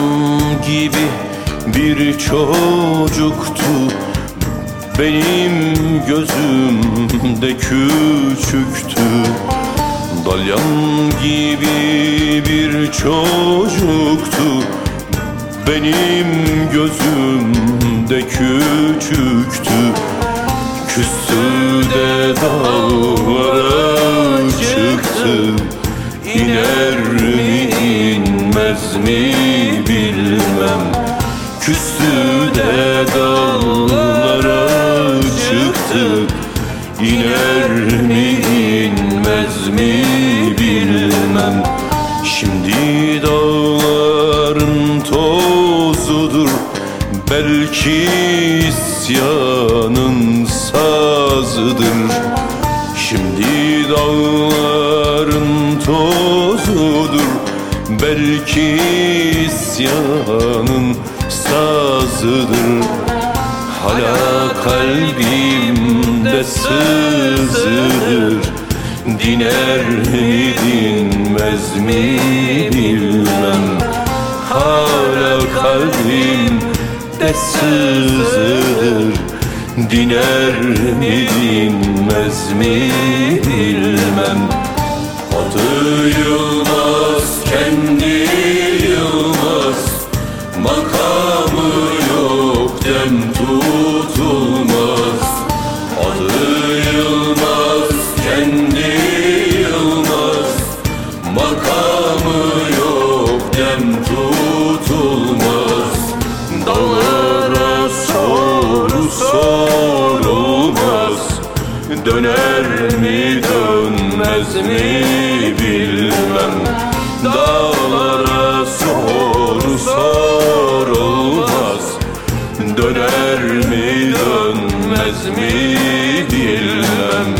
gibi bir çocuktu, benim gözümde küçüktü. Dalyan gibi bir çocuktu, benim gözümde küçüktü. Küstü de dağlara çıktı, İner mi inmez mi bilmem. Küstü de dağlara çıktı, İner mi inmez mi bilmem. Şimdi dağların tozudur, belki isyanın sazıdır. Şimdi dağların tozudur, belki isyanın sazıdır. Hala kalbimde sızıdır, diner mi dinmez mi bilmem. Hala kalbimde sızıdır, diner mi dinmez mi bilmem. Adı Yılmaz, kendi Yılmaz, makamı yok, dem tutulmaz. Adı Yılmaz, kendi Yılmaz, makamı yok, dem tutulmaz. Dağlara soru sorulmaz, döner mi dönmez mi bilmem. Dağlara soru sorulmaz, döner mi dönmez mi bilmem.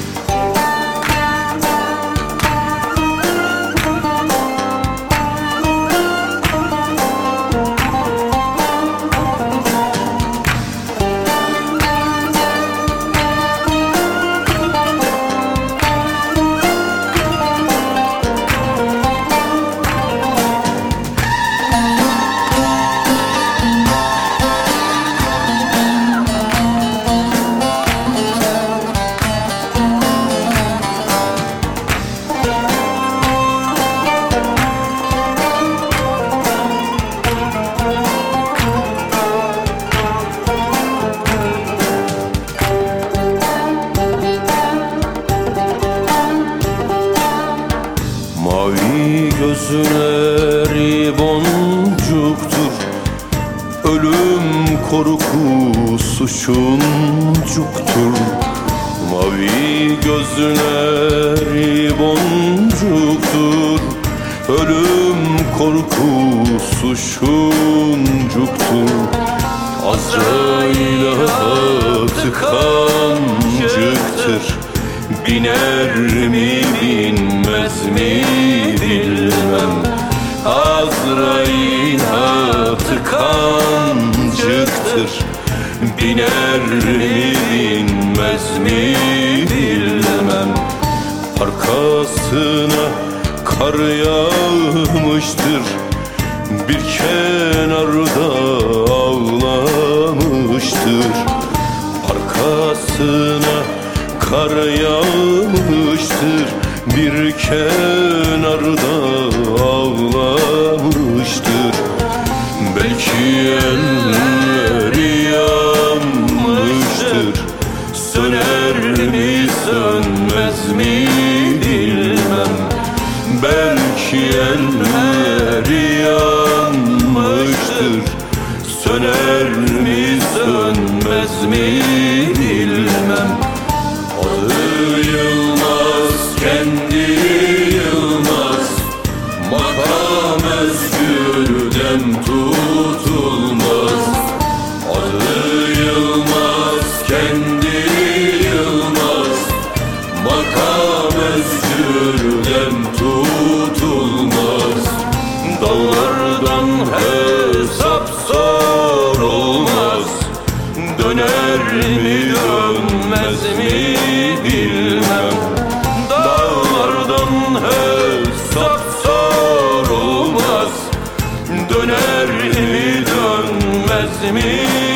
Mavi gözleri boncuktur, ölüm korkusu şuncuktur. Mavi gözleri boncuktur, ölüm korkusu şuncuktur. Azrail atı kancıktır, biner mi binmez mi bilmem. Azrail atı kancıktır, biner mi binmez mi bilmem. Arkasına kar yağmıştır, bir kenarda ağlamıştır. Arkasına kar yağmıştır, bir kenarda ağlamıştır. Belki elleri yanmıştır, söner mi sönmez mi bilmem. Belki elleri yanmıştır, söner mi sönmez mi bilmem. Adı Yılmaz, kendi Yılmaz, makam özgür, dem tutulmaz. Adı Yılmaz, kendi Yılmaz, makam özgür, dem tutulmaz. Dağlardan hesap sorulmaz, döner mi dönmez mi bilmem. Dağlardan hesap sorulmaz, döner sönmez mi